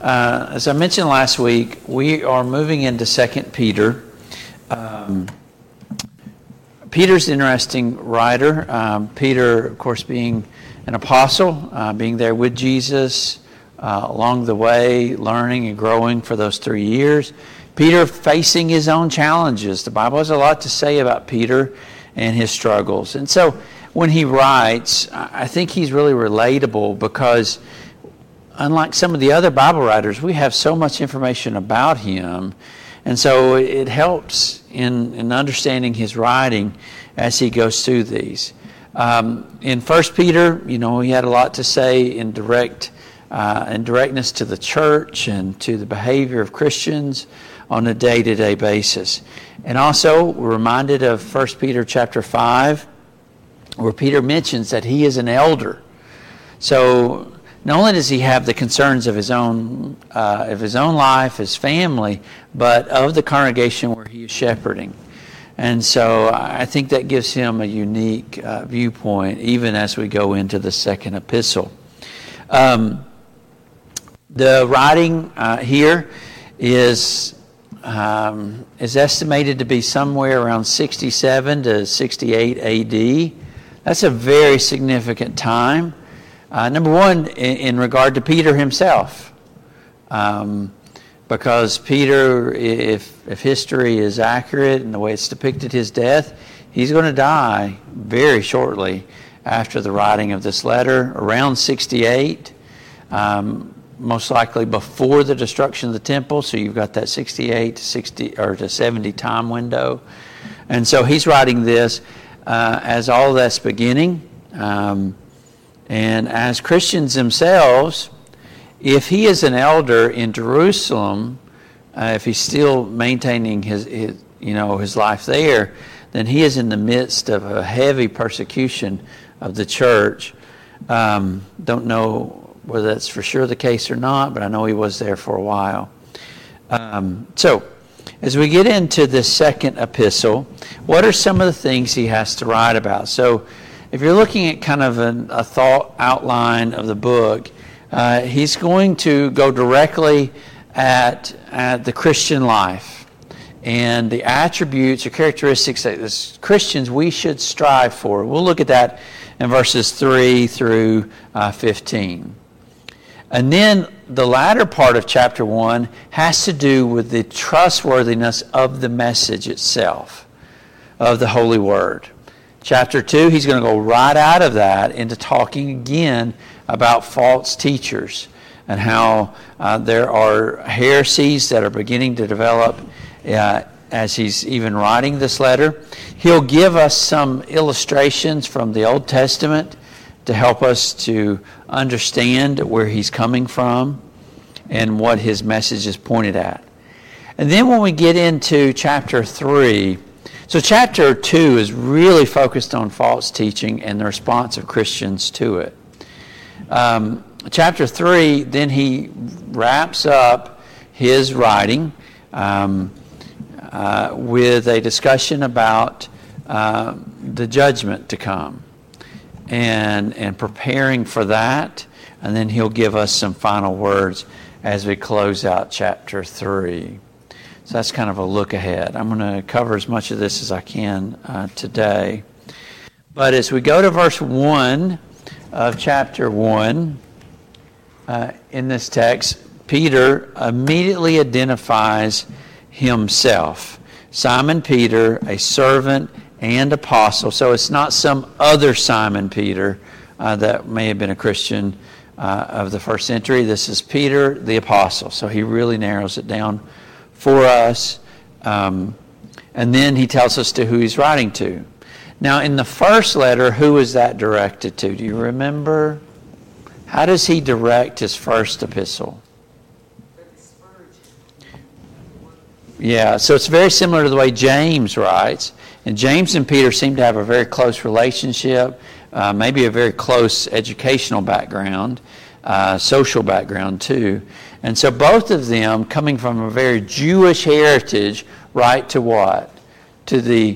As I mentioned last week, we are moving into 2 Peter. Peter's an interesting writer. Peter, of course, being an apostle, being there with Jesus along the way, learning and growing for those 3 years. Peter facing his own challenges. The Bible has a lot to say about Peter and his struggles. And so when he writes, I think he's really relatable because unlike some of the other Bible writers, we have so much information about him. And so it helps in understanding his writing as he goes through these. In 1 Peter, he had a lot to say in directness to the church and to the behavior of Christians on a day-to-day basis. And also, we're reminded of 1 Peter chapter 5, where Peter mentions that he is an elder. So not only does he have the concerns of his own life, his family, but of the congregation where he is shepherding. And so I think that gives him a unique viewpoint, even as we go into the second epistle. The writing here is estimated to be somewhere around 67 to 68 A.D. That's a very significant time. Number one, in regard to Peter himself, because Peter, if history is accurate and the way it's depicted his death, he's going to die very shortly after the writing of this letter, around 68, most likely before the destruction of the temple. So you've got that 68 to 60 or to 70 time window, and so he's writing this as all that's beginning. And as Christians themselves, if he is an elder in Jerusalem, if he's still maintaining his life there, then he is in the midst of a heavy persecution of the church. Don't know whether that's for sure the case or not, but I know he was there for a while. So, as we get into this second epistle, what are some of the things he has to write about? So, if you're looking at kind of a thought outline of the book, he's going to go directly at the Christian life and the attributes or characteristics that as Christians we should strive for. We'll look at that in verses 3 through 15. And then the latter part of chapter 1 has to do with the trustworthiness of the message itself, of the Holy Word. Chapter 2, he's going to go right out of that into talking again about false teachers and how there are heresies that are beginning to develop as he's even writing this letter. He'll give us some illustrations from the Old Testament to help us to understand where he's coming from and what his message is pointed at. And then when we get into chapter 3, so chapter 2 is really focused on false teaching and the response of Christians to it. Chapter 3, then he wraps up his writing with a discussion about the judgment to come and preparing for that. And then he'll give us some final words as we close out chapter 3. So that's kind of a look ahead. I'm going to cover as much of this as I can today. But as we go to verse 1 of chapter 1, in this text, Peter immediately identifies himself. Simon Peter, a servant and apostle. So it's not some other Simon Peter that may have been a Christian of the first century. This is Peter the apostle. So he really narrows it down for us, and then he tells us to who he's writing to. Now, in the first letter, who is that directed to? Do you remember? How does he direct his first epistle? Yeah, so it's very similar to the way James writes. And James and Peter seem to have a very close relationship, maybe a very close educational background, social background too. And so both of them, coming from a very Jewish heritage, write to what? To the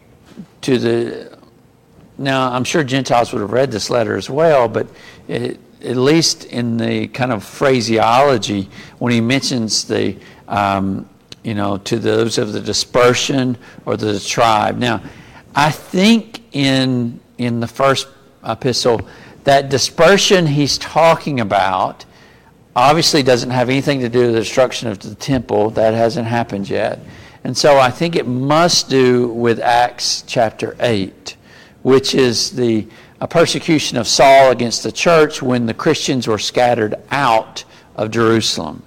now, I'm sure Gentiles would have read this letter as well, but at least in the kind of phraseology, when he mentions the, to those of the dispersion or the tribe. Now, I think in the first epistle, that dispersion he's talking about obviously doesn't have anything to do with the destruction of the temple. That hasn't happened yet. And so I think it must do with Acts chapter 8, which is a persecution of Saul against the church when the Christians were scattered out of Jerusalem.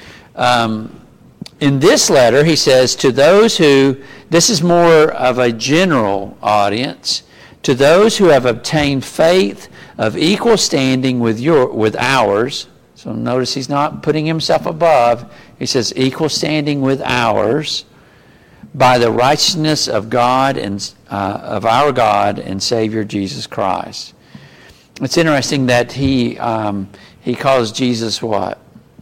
In this letter, he says, to those who, this is more of a general audience, to those who have obtained faith of equal standing with ours. So notice he's not putting himself above. He says equal standing with ours, by the righteousness of God and of our God and Savior Jesus Christ. It's interesting that he calls Jesus what?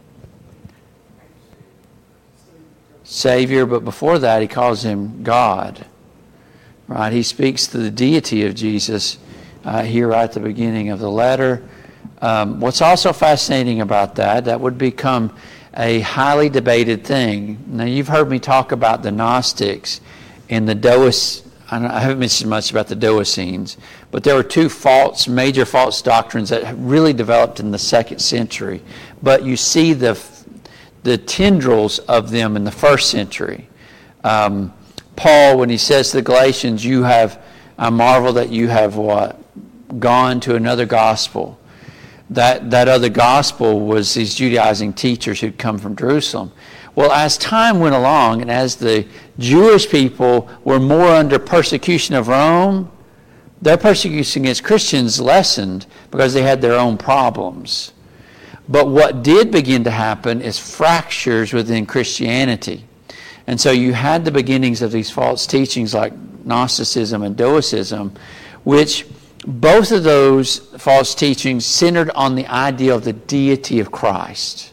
Savior, but before that he calls him God. Right? He speaks to the deity of Jesus here right at the beginning of the letter. What's also fascinating about that would become a highly debated thing. Now, you've heard me talk about the Gnostics and the I haven't mentioned much about the Damascenes, but there were two major false doctrines that really developed in the 2nd century. But you see the tendrils of them in the 1st century. Paul, when he says to the Galatians, I marvel that you have what? Gone to another gospel. That other gospel was these Judaizing teachers who'd come from Jerusalem. Well, as time went along and as the Jewish people were more under persecution of Rome, their persecution against Christians lessened because they had their own problems. But what did begin to happen is fractures within Christianity. And so you had the beginnings of these false teachings like Gnosticism and Docetism, which both of those false teachings centered on the idea of the deity of Christ.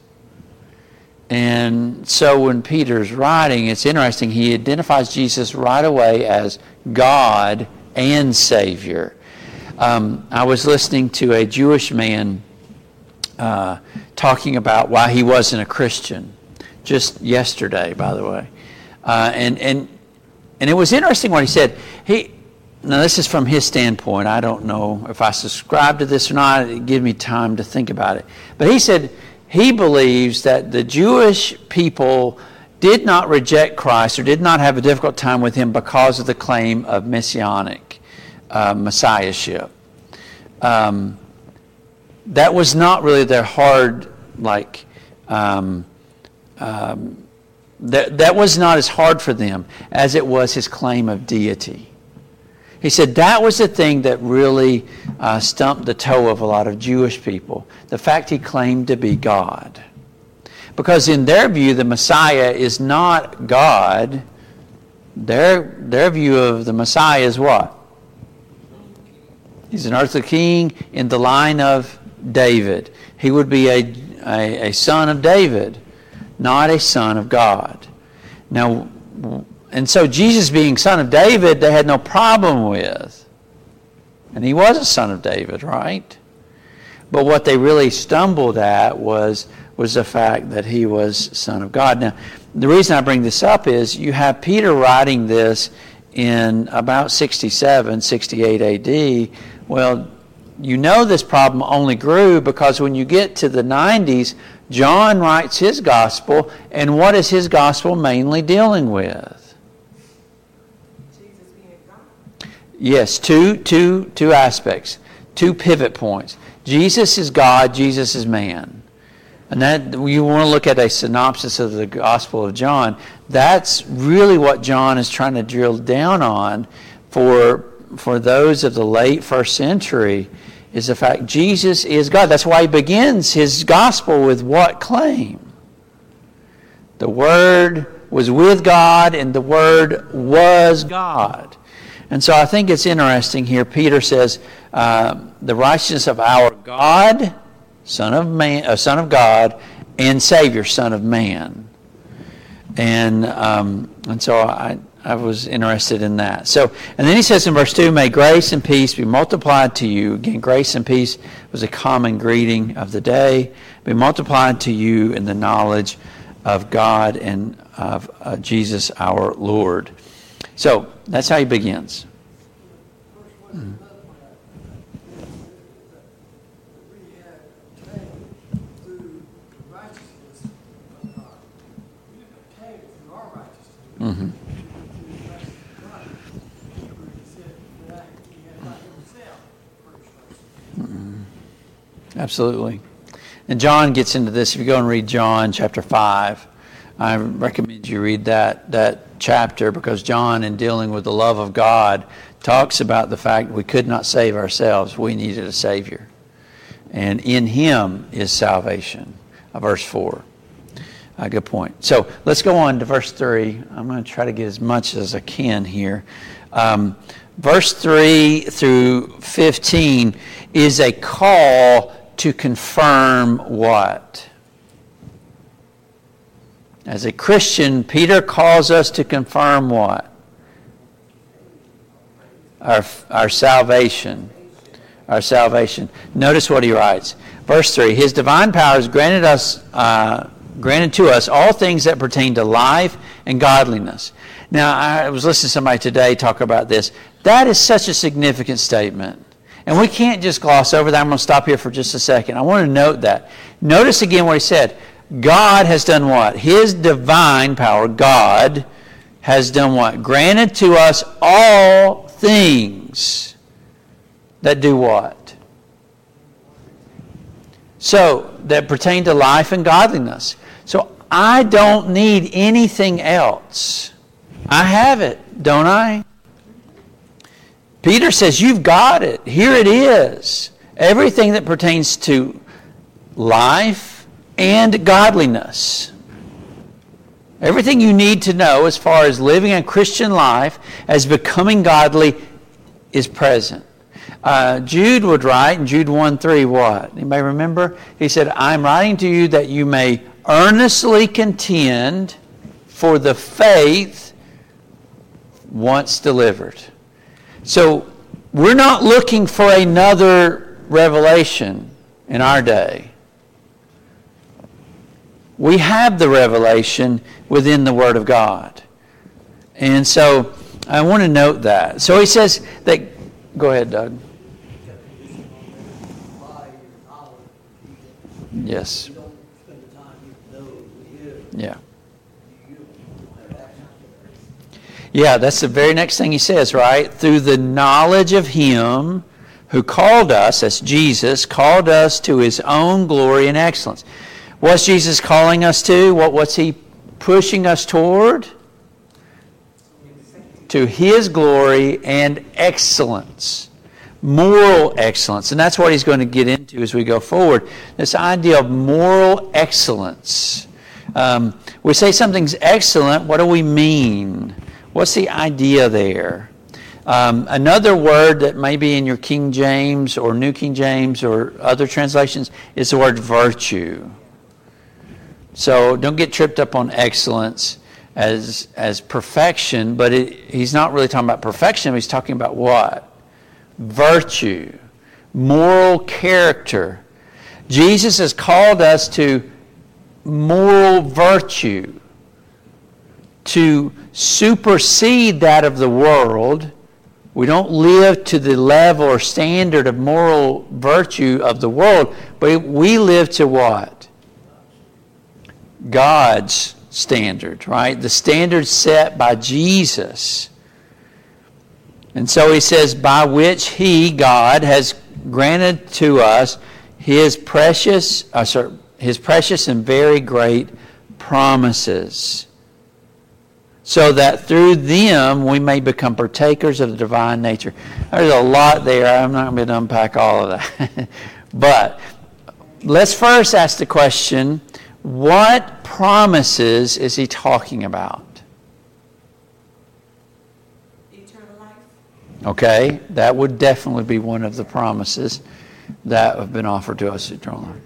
And so when Peter's writing, it's interesting, he identifies Jesus right away as God and Savior. I was listening to a Jewish man talking about why he wasn't a Christian, just yesterday, by the way. And it was interesting what he said. Now, this is from his standpoint. I don't know if I subscribe to this or not. It gave me time to think about it. But he said he believes that the Jewish people did not reject Christ or did not have a difficult time with him because of the claim of messianic messiahship. That was not really their hard, that was not as hard for them as it was his claim of deity. He said that was the thing that really stumped the toe of a lot of Jewish people. The fact he claimed to be God. Because in their view, the Messiah is not God. Their view of the Messiah is what? He's an earthly king in the line of David. He would be a son of David, not a son of God. Now, and so Jesus being son of David, they had no problem with. And he was a son of David, right? But what they really stumbled at was the fact that he was son of God. Now, the reason I bring this up is you have Peter writing this in about 67, 68 AD. Well, you know this problem only grew because when you get to the 90s, John writes his gospel, and what is his gospel mainly dealing with? Yes, two aspects, two pivot points. Jesus is God, Jesus is man. And that you want to look at a synopsis of the Gospel of John. That's really what John is trying to drill down on for those of the late first century, is the fact Jesus is God. That's why he begins his gospel with what claim? The Word was with God and the Word was God. And so I think it's interesting here. Peter says, the righteousness of our God, Son of God, and Savior, Son of Man. And so I was interested in that. So, and then he says in verse 2, may grace and peace be multiplied to you. Again, grace and peace was a common greeting of the day. Be multiplied to you in the knowledge of God and of Jesus our Lord. So, that's how he begins. Mm-hmm. Mm-hmm. Absolutely. And John gets into this. If you go and read John chapter 5, I recommend you read that chapter, because John, in dealing with the love of God, talks about the fact we could not save ourselves. We needed a Savior. And in Him is salvation. Verse 4. Good point. So let's go on to verse 3. I'm going to try to get as much as I can here. Verse 3 through 15 is a call to confirm what? As a Christian, Peter calls us to confirm what? Our salvation. Our salvation. Notice what he writes. Verse 3, His divine power has granted to us all things that pertain to life and godliness. Now, I was listening to somebody today talk about this. That is such a significant statement. And we can't just gloss over that. I'm going to stop here for just a second. I want to note that. Notice again what he said. God has done what? His divine power, God, has done what? Granted to us all things that do what? So, that pertain to life and godliness. So, I don't need anything else. I have it, don't I? Peter says, you've got it. Here it is. Everything that pertains to life and godliness. Everything you need to know as far as living a Christian life as becoming godly is present. Jude would write in Jude 1:3 what? Anybody remember? He said, I'm writing to you that you may earnestly contend for the faith once delivered. So we're not looking for another revelation in our day. We have the revelation within the Word of God. And so I want to note that. So he says that, go ahead, Doug. Yes. Yeah. Yeah, that's the very next thing he says, right? Through the knowledge of Him who called us, that's Jesus, called us to His own glory and excellence. What's Jesus calling us to? What's He pushing us toward? To His glory and excellence. Moral excellence. And that's what he's going to get into as we go forward. This idea of moral excellence. We say something's excellent. What do we mean? What's the idea there? Another word that may be in your King James or New King James or other translations is the word virtue. So don't get tripped up on excellence as perfection, but he's not really talking about perfection. He's talking about what? Virtue, moral character. Jesus has called us to moral virtue, to supersede that of the world. We don't live to the level or standard of moral virtue of the world, but we live to what? God's standard, right? The standard set by Jesus. And so he says, by which He, God, has granted to us His precious and very great promises, so that through them we may become partakers of the divine nature. There's a lot there. I'm not going to unpack all of that. But let's first ask the question, what promises is he talking about? Eternal life. Okay, that would definitely be one of the promises that have been offered to us, eternal life.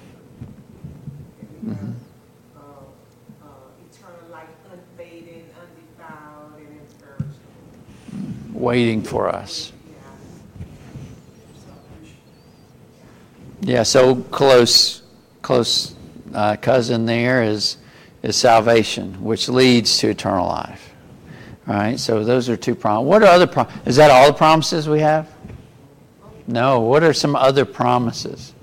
Mm-hmm. Eternal life, unfading, waiting for us. Yeah, so close cousin there is salvation, which leads to eternal life. All right, so those are two promises. What are other promises? Is that all the promises we have? No. What are some other promises?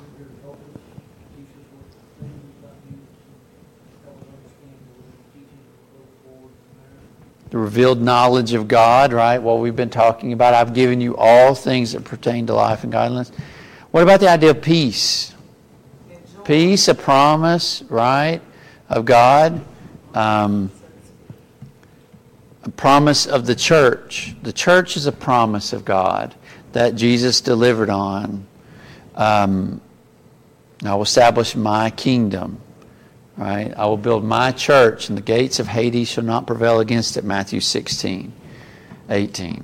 The revealed knowledge of God, right? What we've been talking about. I've given you all things that pertain to life and godliness. What about the idea of peace? Peace, a promise, right, of God. A promise of the church. The church is a promise of God that Jesus delivered on. I will establish my kingdom. Right? I will build my church, and the gates of Hades shall not prevail against it. Matthew 16:18.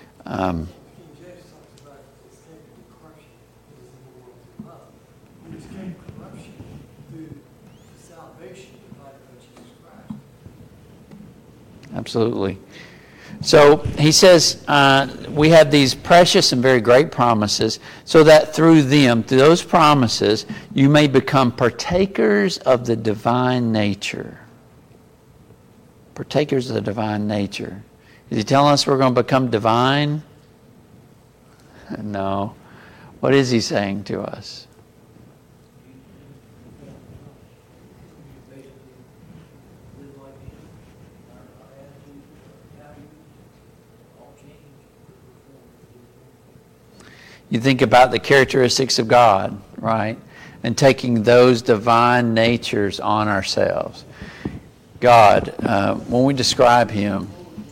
Absolutely. So he says we have these precious and very great promises so that through them, through those promises, you may become partakers of the divine nature. Partakers of the divine nature. Is he telling us we're going to become divine? No. What is he saying to us? You think about the characteristics of God, right? And taking those divine natures on ourselves. God, when we describe Him,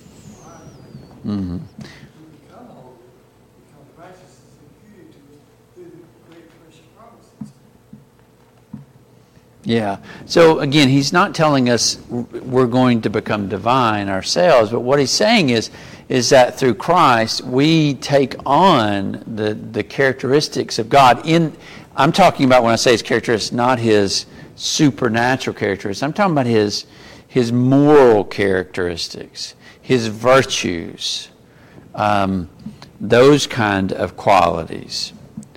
yeah. So again, He's not telling us we're going to become divine ourselves, but what He's saying is that through Christ we take on the characteristics of God. I'm talking about, when I say His characteristics, not His supernatural characteristics. I'm talking about His moral characteristics, His virtues, those kind of qualities.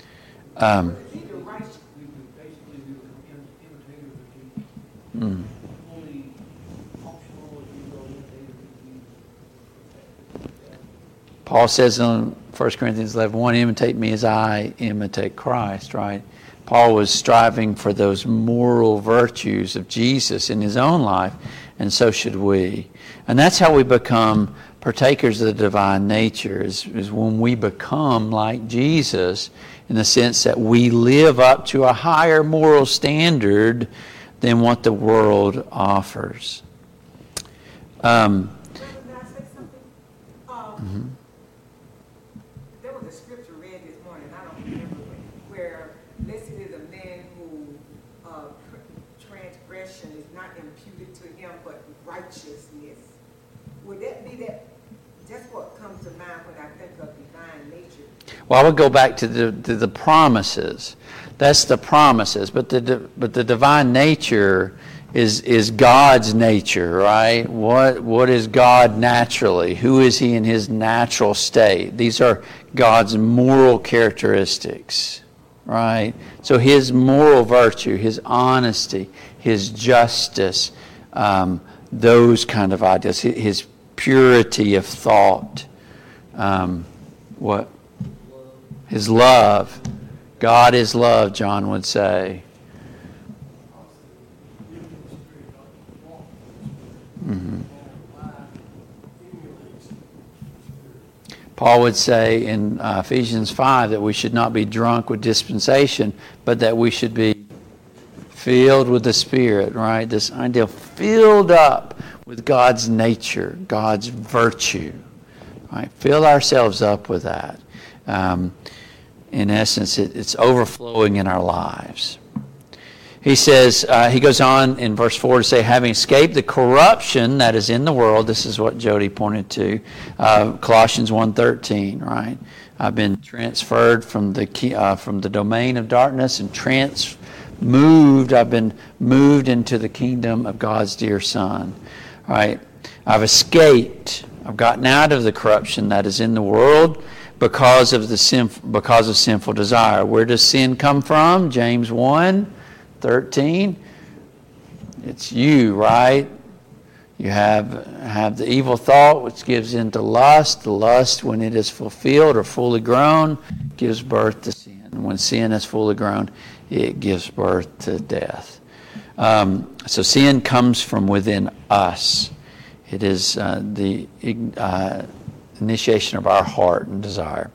Paul says in 1 Corinthians 11:1, imitate me as I imitate Christ, right? Paul was striving for those moral virtues of Jesus in his own life, and so should we. And that's how we become partakers of the divine nature, is when we become like Jesus, in the sense that we live up to a higher moral standard than what the world offers. May I say something? There was a scripture read this morning, I don't remember where blessed is a man who transgression is not imputed to him, but righteousness. Would that be that? That's what comes to mind when I think of divine nature. Well, I would go back to the promises. That's the promises, but the divine nature is God's nature, right? What is God naturally? Who is He in His natural state? These are God's moral characteristics, right? So His moral virtue, His honesty, His justice, those kind of ideas, His purity of thought, His love. God is love, John would say. Paul would say in Ephesians 5 that we should not be drunk with dispensation, but that we should be filled with the Spirit, right? This idea, filled up with God's nature, God's virtue, right? Fill ourselves up with that. In essence, it's overflowing in our lives. He says, he goes on in verse 4 to say, having escaped the corruption that is in the world, this is what Jody pointed to, Colossians 1:13, right? I've been transferred from the domain of darkness and I've been moved into the kingdom of God's dear Son, right? I've escaped I've gotten out of the corruption that is in the world because of sinful desire. Where does sin come from? James 1:13. It's you, right? You have the evil thought which gives into lust. The lust, when it is fulfilled or fully grown, gives birth to sin. And when sin is fully grown, it gives birth to death. So sin comes from within us. It is the initiation of our heart and desire.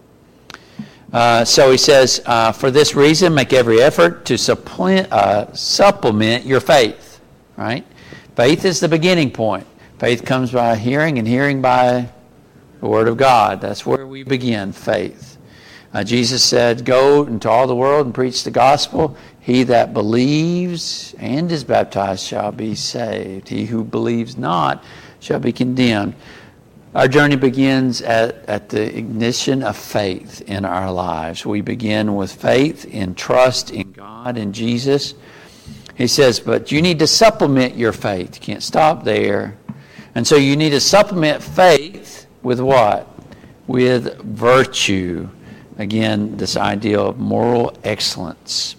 So he says, for this reason, make every effort to supplement your faith. Right? Faith is the beginning point. Faith comes by hearing, and hearing by the Word of God. That's where we begin, faith. Jesus said, go into all the world and preach the gospel. He that believes and is baptized shall be saved. He who believes not shall be condemned. Our journey begins at the ignition of faith in our lives. We begin with faith in trust in God and Jesus. He says, but you need to supplement your faith. You can't stop there. And so you need to supplement faith with what? With virtue. Again, this idea of moral excellence.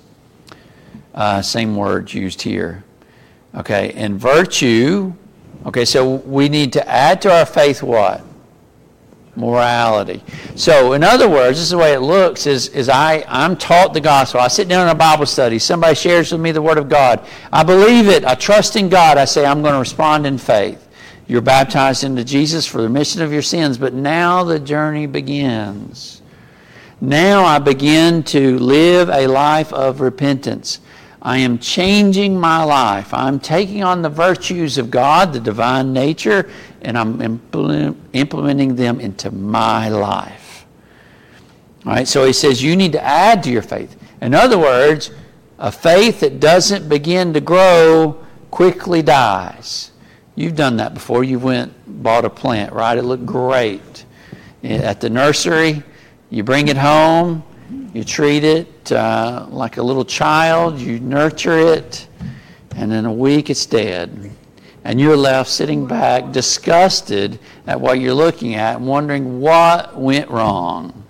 Same words used here. Okay, and virtue. Okay, so we need to add to our faith what? Morality. So, in other words, this is the way it looks, is I'm taught the gospel. I sit down in a Bible study. Somebody shares with me the Word of God. I believe it. I trust in God. I say, I'm going to respond in faith. You're baptized into Jesus for the remission of your sins, but now the journey begins. Now I begin to live a life of repentance. I am changing my life. I'm taking on the virtues of God, the divine nature, and I'm implementing them into my life. All right, so he says you need to add to your faith. In other words, a faith that doesn't begin to grow quickly dies. You've done that before. You bought a plant, right? It looked great. At the nursery, you bring it home, you treat it like a little child, you nurture it, and in a week it's dead. And you're left sitting back disgusted at what you're looking at and wondering what went wrong.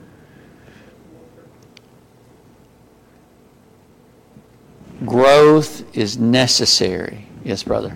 Growth is necessary. Yes, brother.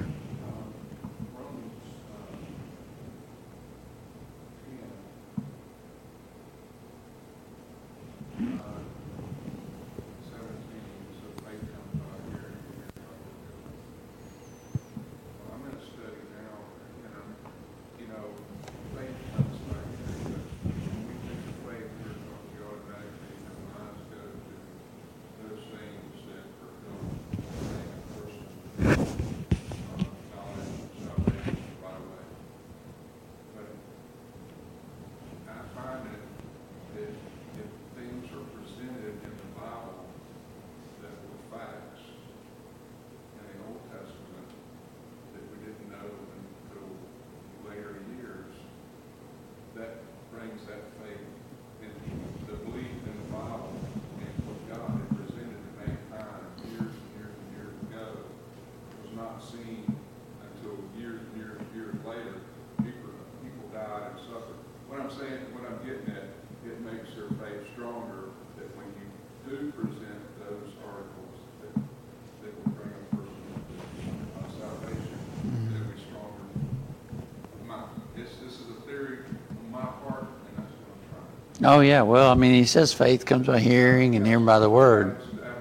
Oh, yeah. Well, I mean, he says faith comes by hearing and hearing by the Word.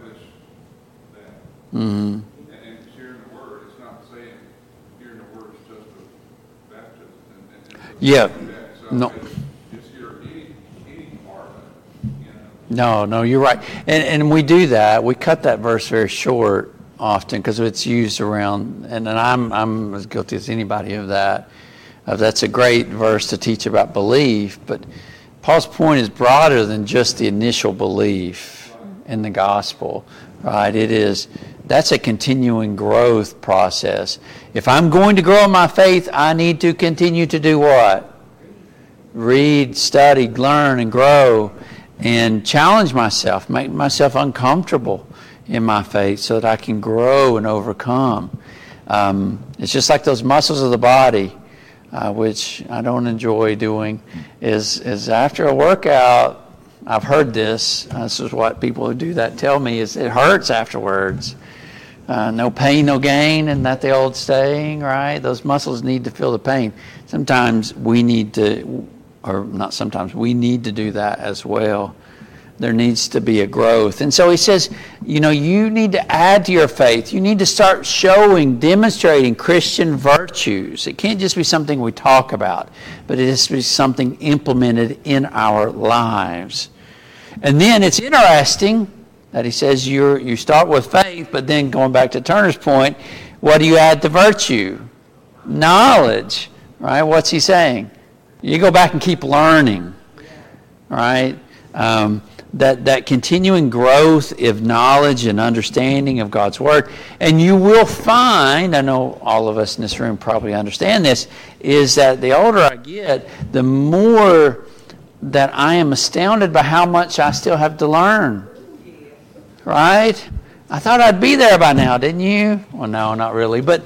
Mm-hmm. And hearing the Word, it's not saying hearing the Word is just a baptism. Yeah. So no. Just hear any part of it, you know. No, you're right. And we do that. We cut that verse very short often because it's used around, and I'm as guilty as anybody of that. That's a great verse to teach about belief, but Paul's point is broader than just the initial belief in the gospel, right? That's a continuing growth process. If I'm going to grow in my faith, I need to continue to do what? Read, study, learn, and grow, and challenge myself, make myself uncomfortable in my faith so that I can grow and overcome. It's just like those muscles of the body. which I don't enjoy doing, is after a workout, I've heard this. This is what people who do that tell me, is it hurts afterwards. No pain, no gain, isn't that the old saying, right? Those muscles need to feel the pain. Sometimes we need to, or not sometimes, we need to do that as well. There needs to be a growth. And so he says, you need to add to your faith. You need to start demonstrating Christian virtues. It can't just be something we talk about, but it has to be something implemented in our lives. And then it's interesting that he says you start with faith, but then going back to Turner's point, what do you add to virtue? Knowledge, right? What's he saying? You go back and keep learning, right? That continuing growth of knowledge and understanding of God's Word. And you will find, I know all of us in this room probably understand this, is that the older I get, the more that I am astounded by how much I still have to learn. Right? I thought I'd be there by now, didn't you? Well, no, not really. But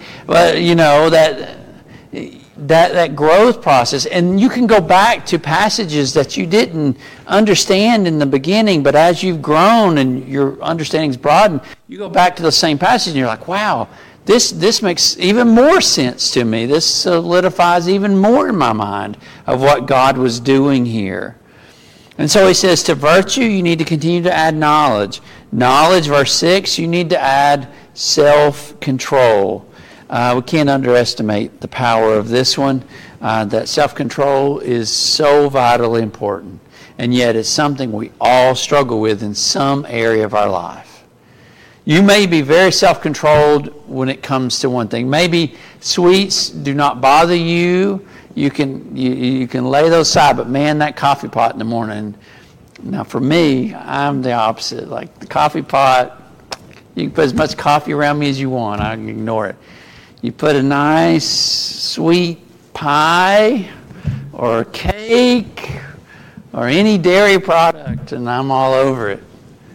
that growth process, and you can go back to passages that you didn't understand in the beginning, but as you've grown and your understanding's broadened, you go back to the same passage and you're like, wow, this makes even more sense to me. This solidifies even more in my mind of what God was doing here. And so he says, to virtue, you need to continue to add knowledge. Knowledge, verse 6, you need to add self-control. We can't underestimate the power of this one. That self-control is so vitally important. And yet it's something we all struggle with in some area of our life. You may be very self-controlled when it comes to one thing. Maybe sweets do not bother you. You can lay those aside, but man, that coffee pot in the morning. Now for me, I'm the opposite. Like the coffee pot, you can put as much coffee around me as you want. I can ignore it. You put a nice sweet pie or cake or any dairy product, and I'm all over it.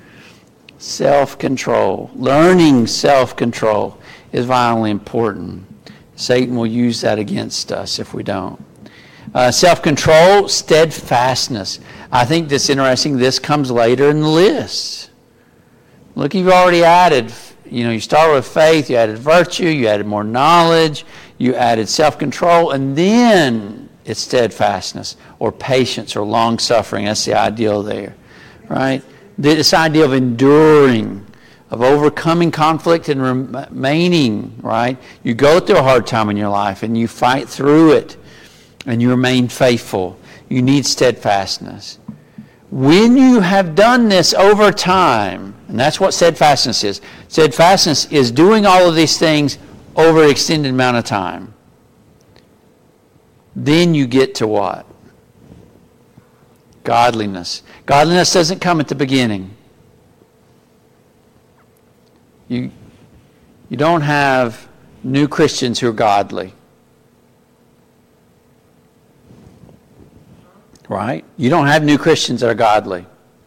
Self-control, learning self-control is vitally important. Satan will use that against us if we don't. Self-control, steadfastness. I think this interesting. This comes later in the list. Look, you've already added, you start with faith, you added virtue, you added more knowledge, you added self-control, and then it's steadfastness or patience or long-suffering. That's the ideal there, right? This idea of enduring, of overcoming conflict and remaining, right? You go through a hard time in your life and you fight through it and you remain faithful. You need steadfastness. When you have done this over time, and that's what steadfastness is. Steadfastness is doing all of these things over an extended amount of time. Then you get to what? Godliness. Godliness doesn't come at the beginning. You don't have new Christians who are godly. Right? You don't have new Christians that are godly.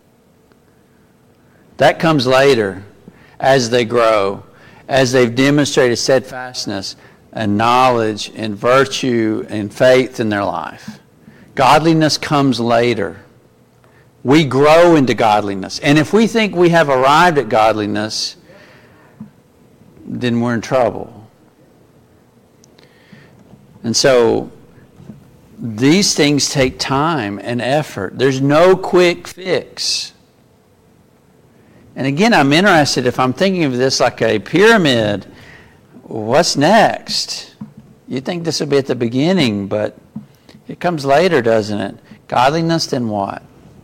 That comes later as they grow, as they've demonstrated steadfastness and knowledge and virtue and faith in their life. Godliness comes later. We grow into godliness. And if we think we have arrived at godliness, then we're in trouble. And so these things take time and effort. There's no quick fix. And again, I'm interested, if I'm thinking of this like a pyramid, what's next? You'd think this would be at the beginning, but it comes later, doesn't it? Godliness, then what?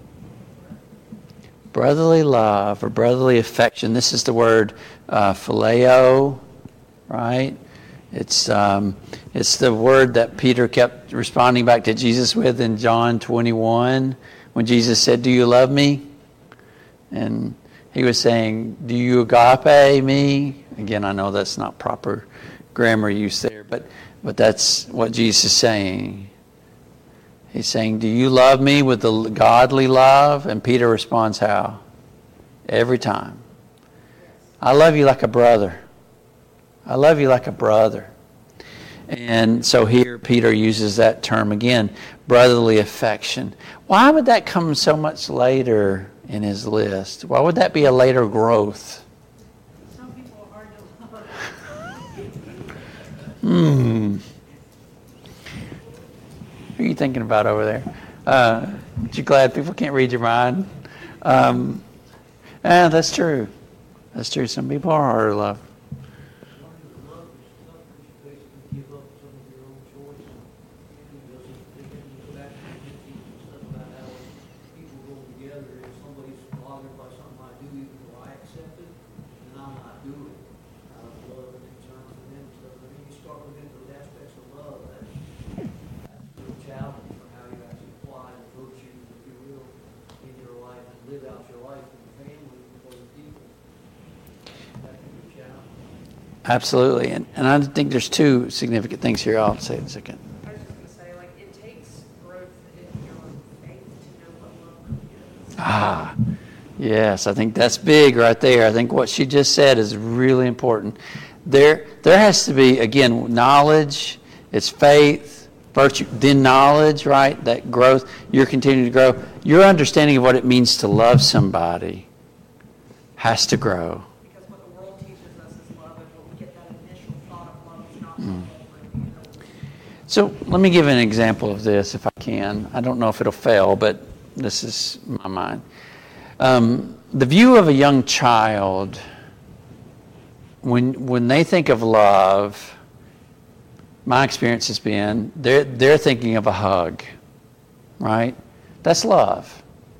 Brotherly love or brotherly affection. This is the word phileo, right? It's the word that Peter kept responding back to Jesus with in John 21 when Jesus said, "Do you love me?" And he was saying, "Do you agape me?" Again, I know that's not proper grammar use there, but that's what Jesus is saying. He's saying, "Do you love me with the godly love?" And Peter responds how? Every time. "I love you like a brother. I love you like a brother." And so here Peter uses that term again, brotherly affection. Why would that come so much later in his list? Why would that be a later growth? Some people are hard to love. What are you thinking about over there? Aren't you glad people can't read your mind? Yeah, that's true. That's true. Some people are harder to love. Absolutely. And I think there's two significant things here. I'll say in a second. I was just going to say, like, it takes growth in your faith to know what love really is. Yes, I think that's big right there. I think what she just said is really important. There has to be, again, knowledge, it's faith, virtue, then knowledge, right? That growth, you're continuing to grow. Your understanding of what it means to love somebody has to grow. Because what the world teaches us is love, and what we get that initial thought of love is not love. So let me give an example of this if I can. I don't know if it'll fail, but this is my mind. The view of a young child, when they think of love, my experience has been they're thinking of a hug, right? That's love.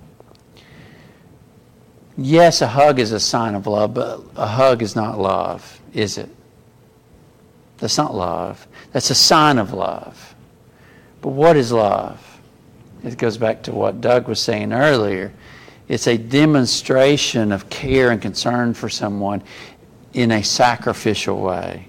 Yes, a hug is a sign of love, but a hug is not love, is it? That's not love. That's a sign of love. But what is love? It goes back to what Doug was saying earlier. It's a demonstration of care and concern for someone in a sacrificial way.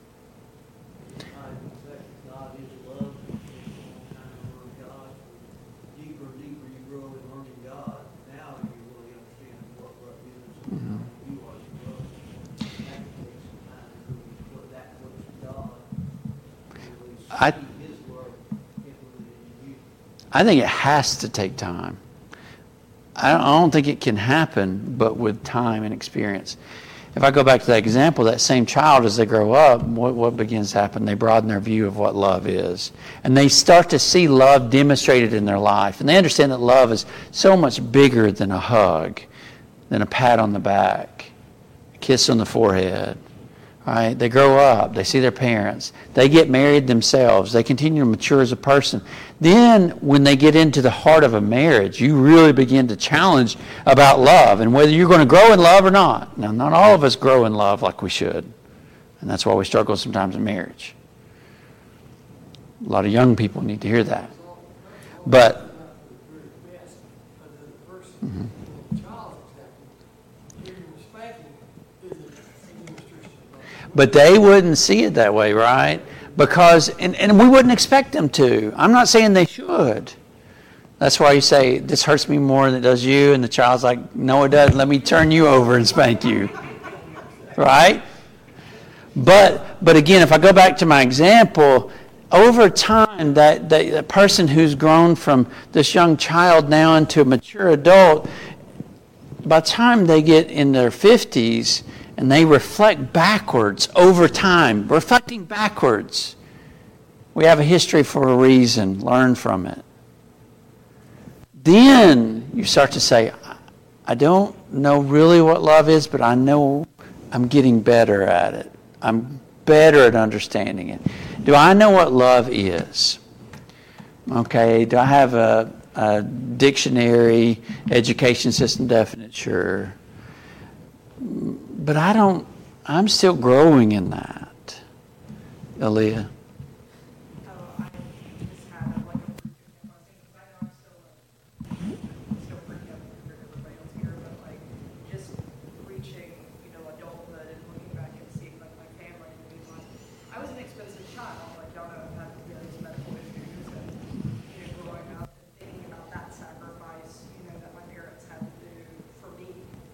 God is love. God, deeper and deeper you grow in learning God, now you really understand what love is and how you are to love. That takes some time to really put that close to God. Really see His love implemented in you. I think it has to take time. I don't think it can happen, but with time and experience. If I go back to that example, that same child, as they grow up, what begins to happen? They broaden their view of what love is. And they start to see love demonstrated in their life. And they understand that love is so much bigger than a hug, than a pat on the back, a kiss on the forehead. Right? They grow up. They see their parents. They get married themselves. They continue to mature as a person. Then, when they get into the heart of a marriage, you really begin to challenge about love and whether you're going to grow in love or not. Now, not all of us grow in love like we should. And that's why we struggle sometimes in marriage. A lot of young people need to hear that. But... But they wouldn't see it that way, right? Because, and we wouldn't expect them to. I'm not saying they should. That's why you say, this hurts me more than it does you. And the child's like, no, it doesn't. Let me turn you over and spank you. Right? But again, if I go back to my example, over time, that person who's grown from this young child now into a mature adult, by the time they get in their 50s, and they reflect backwards over time, reflecting backwards. We have a history for a reason. Learn from it. Then you start to say, I don't know really what love is, but I know I'm getting better at it. I'm better at understanding it. Do I know what love is? Okay, do I have a dictionary, education system definite? Sure. But I'm still growing in that. Aaliyah. I just had like a brief example. I know I'm still pretty young compared to everybody else here, but like just reaching, adulthood and looking back and seeing like my family and being like, I was an expensive child. Like y'all know I've had these medical issues and growing up and thinking about that sacrifice, that my parents had to do for me.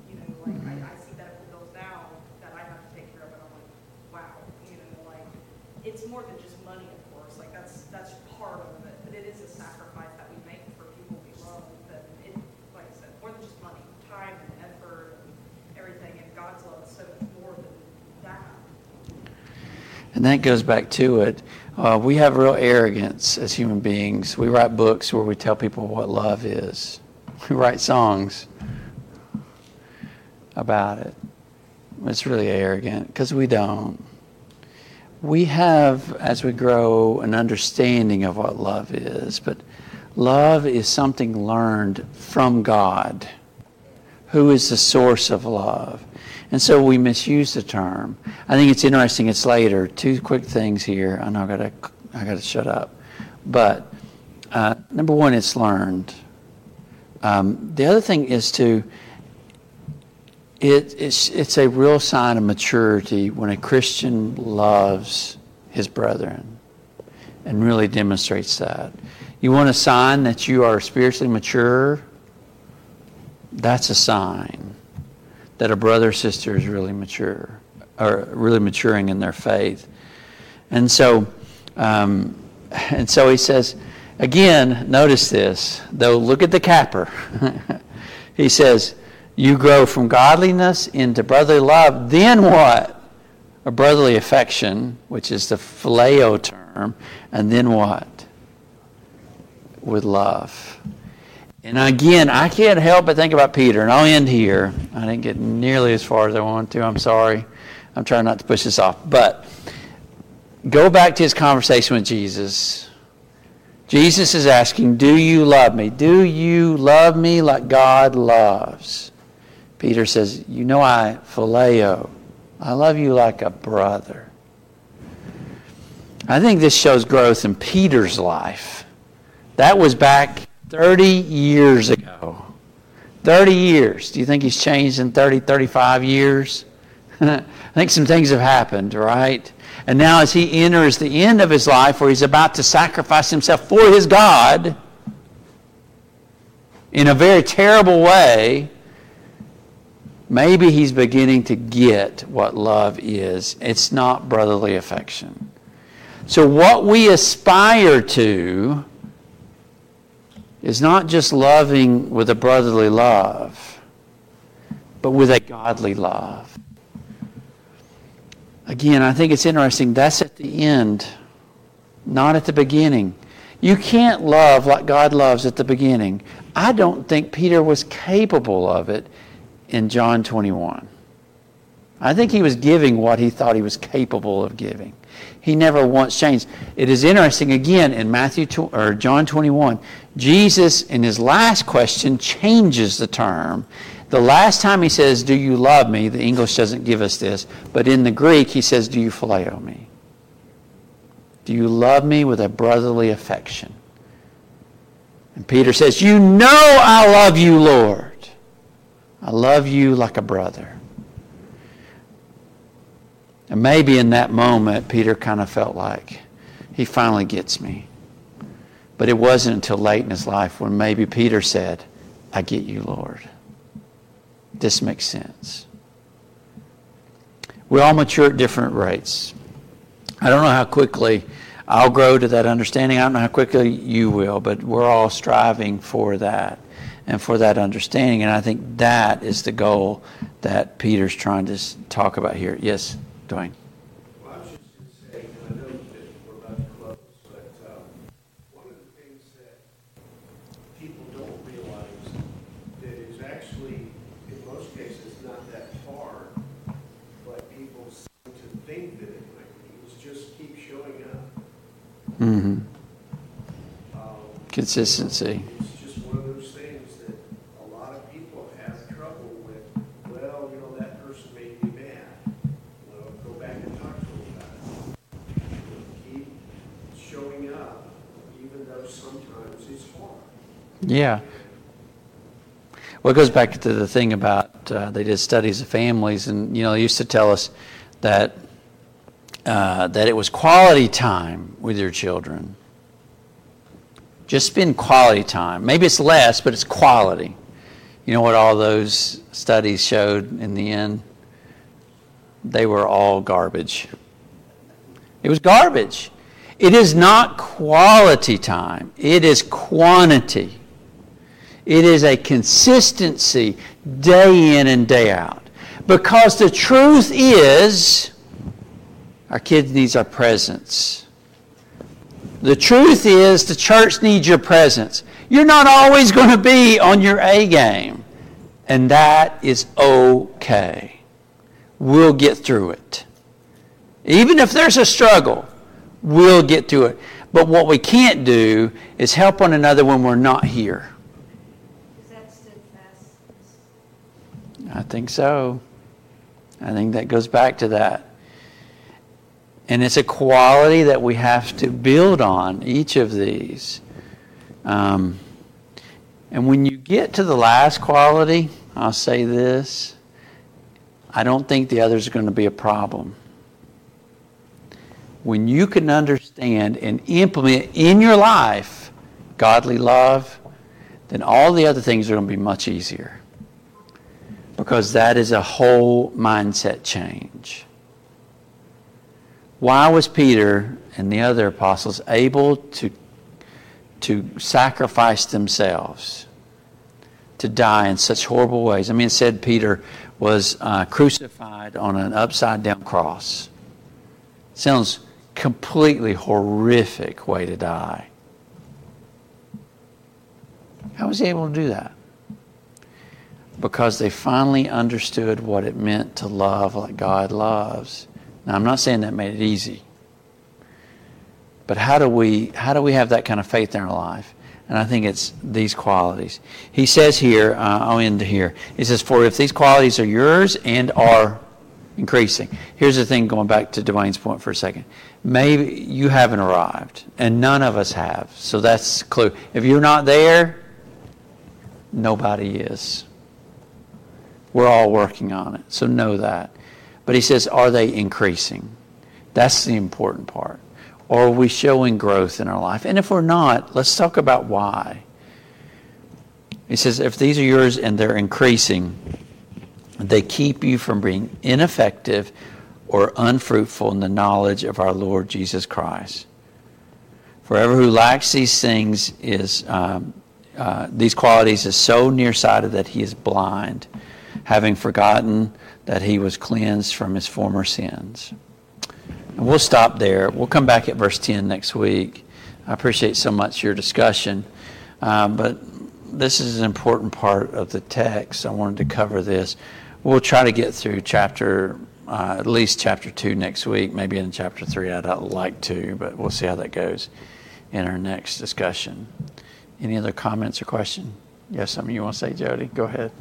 I see medical bills now that I have to take care of, and I'm like, wow, it's more than just money, of course. Like that's part of it, but it is a sacrifice that we make for people we love. That it, like I said, more than just money, time and effort and everything. And God's love is so much more than that. And that goes back to it. We have real arrogance as human beings. We write books where we tell people what love is. We write songs about it. It's really arrogant because we don't. We have, as we grow, an understanding of what love is, but love is something learned from God, who is the source of love. And so we misuse the term. I think it's interesting. It's later. Two quick things here. I know I gotta shut up. But number one, it's learned. The other thing is it's a real sign of maturity when a Christian loves his brethren and really demonstrates that. You want a sign that you are spiritually mature? That's a sign that a brother or sister is really mature, or really maturing in their faith. And so he says, again, notice this, though, look at the capper. He says, you grow from godliness into brotherly love, then what? A brotherly affection, which is the phileo term, and then what? With love. And again, I can't help but think about Peter, and I'll end here. I didn't get nearly as far as I wanted to. I'm sorry. I'm trying not to push this off. But go back to his conversation with Jesus. Jesus is asking, do you love me? Do you love me like God loves? Peter says, you know I phileo. I love you like a brother. I think this shows growth in Peter's life. That was back 30 years ago. 30 years. Do you think he's changed in 30, 35 years? I think some things have happened, right? And now as he enters the end of his life where he's about to sacrifice himself for his God in a very terrible way, maybe he's beginning to get what love is. It's not brotherly affection. So what we aspire to is not just loving with a brotherly love, but with a godly love. Again, I think it's interesting. That's at the end, not at the beginning. You can't love like God loves at the beginning. I don't think Peter was capable of it in John 21. I think he was giving what he thought he was capable of giving. He never once changed. It is interesting, again, in John 21, Jesus, in his last question, changes the term. The last time he says, do you love me? The English doesn't give us this. But in the Greek, he says, do you phileo me? Do you love me with a brotherly affection? And Peter says, you know I love you, Lord. I love you like a brother. And maybe in that moment, Peter kind of felt like he finally gets me. But it wasn't until late in his life when maybe Peter said, I get you, Lord. This makes sense. We all mature at different rates. I don't know how quickly I'll grow to that understanding. I don't know how quickly you will, but we're all striving for that and for that understanding. And I think that is the goal that Peter's trying to talk about here. Yes, Dwayne. Well, I was just going to say, and I know that we're about to close, but one of the things that people don't realize that is actually, in most cases, not that hard, but people seem to think that it might be, is just keep showing up. Mm-hmm. Consistency. It's just one of those things that a lot of people have trouble with. Well, you know, that person made me mad. Well, go back and talk to them about it. Keep showing up, even though sometimes it's hard. Yeah. Well, it goes back to the thing about they did studies of families, and they used to tell us that it was quality time with your children. Just spend quality time. Maybe it's less, but it's quality. You know what all those studies showed in the end? They were all garbage. It was garbage. It is not quality time. It is quantity. It is a consistency day in and day out. Because the truth is, our kids need our presence. The truth is, the church needs your presence. You're not always going to be on your A game. And that is okay. We'll get through it. Even if there's a struggle, we'll get through it. But what we can't do is help one another when we're not here. Is that steadfastness? I think so. I think that goes back to that. And it's a quality that we have to build on, each of these. And when you get to the last quality, I'll say this, I don't think the others are going to be a problem. When you can understand and implement in your life godly love, then all the other things are going to be much easier. Because that is a whole mindset change. Why was Peter and the other apostles able to sacrifice themselves, to die in such horrible ways? I mean, it said Peter was crucified on an upside-down cross. Sounds completely horrific way to die. How was he able to do that? Because they finally understood what it meant to love like God loves. Now, I'm not saying that made it easy. But how do we have that kind of faith in our life? And I think it's these qualities. He says here, I'll end here. He says, for if these qualities are yours and are increasing. Here's the thing, going back to Dwayne's point for a second. Maybe you haven't arrived, and none of us have. So that's the clue. If you're not there, nobody is. We're all working on it. So know that. But he says, are they increasing? That's the important part. Or are we showing growth in our life? And if we're not, let's talk about why. He says, if these are yours and they're increasing, they keep you from being ineffective or unfruitful in the knowledge of our Lord Jesus Christ. For everyone who lacks these things is these qualities is so nearsighted that he is blind, having forgotten that he was cleansed from his former sins. And we'll stop there. We'll come back at verse 10 next week. I appreciate so much your discussion. But this is an important part of the text. I wanted to cover this. We'll try to get through at least chapter 2 next week. Maybe in chapter 3 I'd like to, but we'll see how that goes in our next discussion. Any other comments or questions? You have something you want to say, Jody? Go ahead.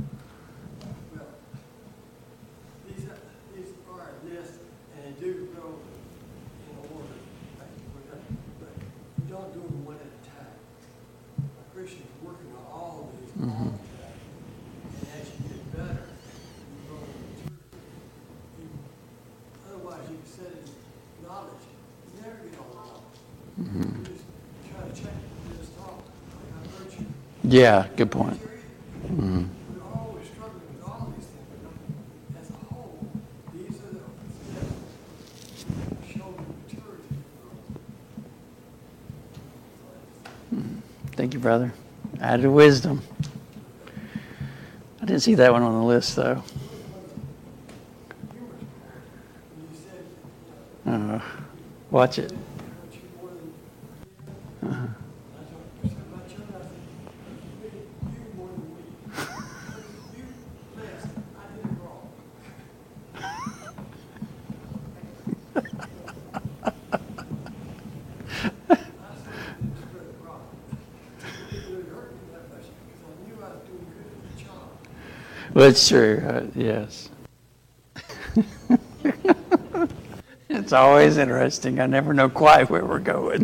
These are a list, and they do go in order. But we don't do them one at a time. A Christian's working on all of these. Mm-hmm. And as you get better, you grow in maturity. Otherwise, you can set in knowledge. You never get all the knowledge. Mm-hmm. You just try to check this talk. Like I heard you. Yeah, good point. Mm-hmm. We're always struggling with all of these things, but as a whole, these are the steps that show the maturity of growth. Thank you, brother. Added wisdom. I didn't see that one on the list, though. Watch it. Uh-huh. Well, it's true. Yes. It's always interesting. I never know quite where we're going.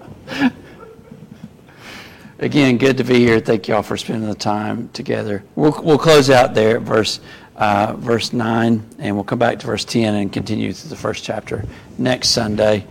Again, good to be here. Thank you all for spending the time together. We'll close out there at verse 9, and we'll come back to verse 10 and continue through the first chapter next Sunday.